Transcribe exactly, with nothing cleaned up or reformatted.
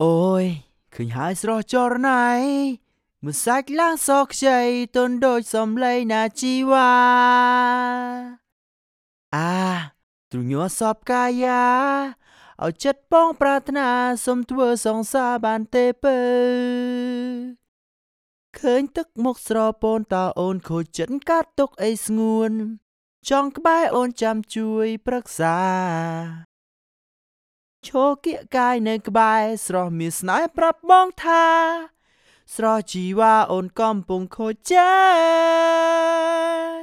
Ôi,ឃើញហើយស្រស់ចរណៃមួយសាច់ឡើងសខ្ចីទន់ដូចសំឡេងណាជីវ៉ាអាទ្រញ័រសពកាយាឲ្យចិត្តបងប្រាថ្នាសុំធ្វើសង្សារបានទេពើឃើញទឹកមុខស្រពូនតើអូនខូចចិត្តកាត់ទុកអីស្ងួនចង់ក្បែរអូនចាំជួយប្រឹក្សាឈរគៀកកាយនៅក្បែរស្រស់មានស្នេហ៍ប្រាប់បងថាស្រស់ជីវ៉ាអូនកំពុងខូចចិត្ត